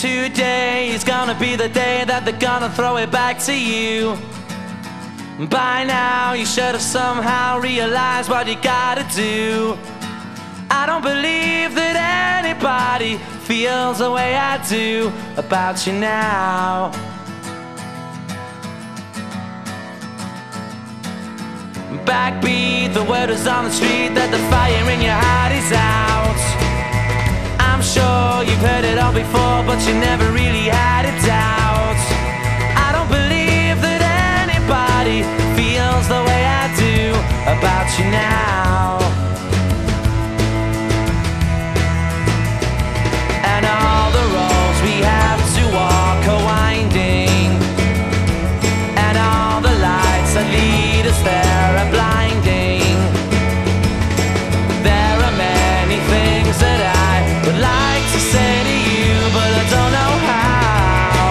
Today is gonna be the day that they're gonna throw it back to you. By now you should have somehow realized what you gotta do. I don't believe that anybody feels the way I do about you now. Backbeat, the word is on the street that the fire in your heart is out. I'm sure you've heard it all before, but you never really had a doubt. I don't believe that anybody feels the way I do about you now. And all the roads we have to walk are winding, and all the lights that lead us there are blinding. There are many things that I would like to say to you, but I don't know how.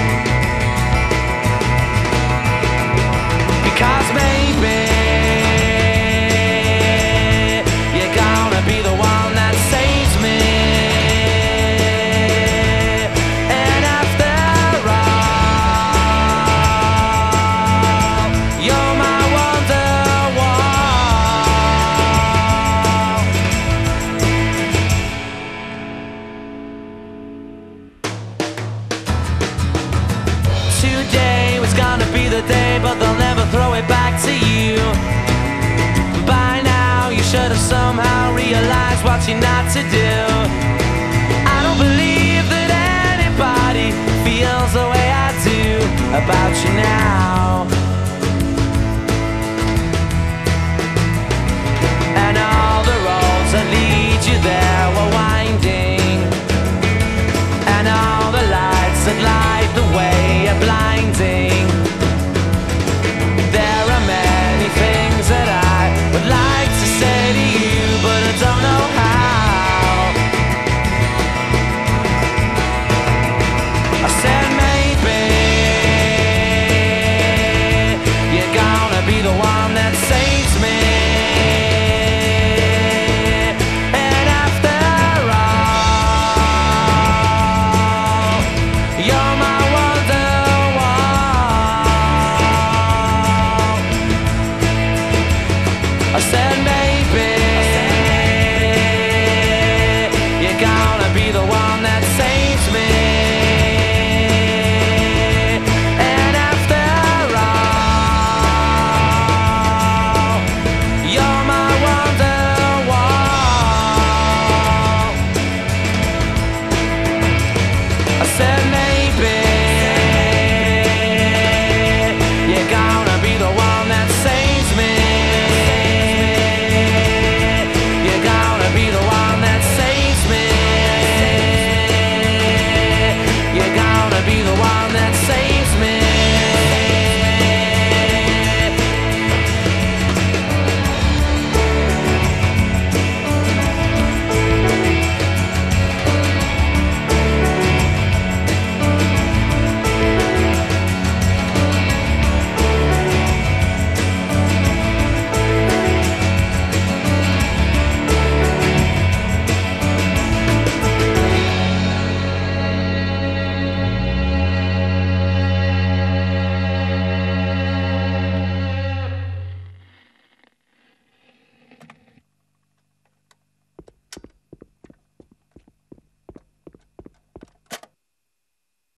Because maybe you're gonna be the one that saves me. And after all, you're my Wonderwall. Today was gonna be the day, but they'll never throw it back to you. By now you should have somehow realized what you're not to do. I don't believe that anybody feels the way I do about you now.